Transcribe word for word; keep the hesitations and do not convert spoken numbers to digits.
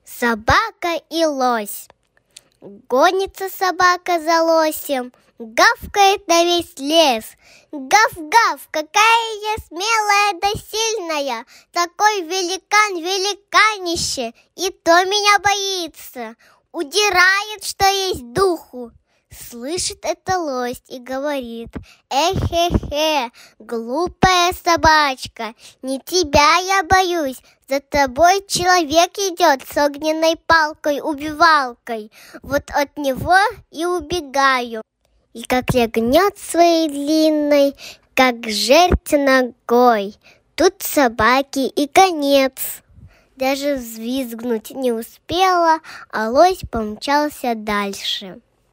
Собака и лось. Гонится собака за лосем, гавкает на весь лес. Гав-гав, какая я смелая да сильная, такой великан-великанище, и то меня боится, удирает, что есть духу. Слышит это лось и говорит: эхе-хе, глупая собачка, не тебя я боюсь, за тобой человек идет с огненной палкой-убивалкой, вот от него и убегаю. И как лягнет своей длинной, как жерть ногой, тут собаки и конец. Даже взвизгнуть не успела, а лось помчался дальше.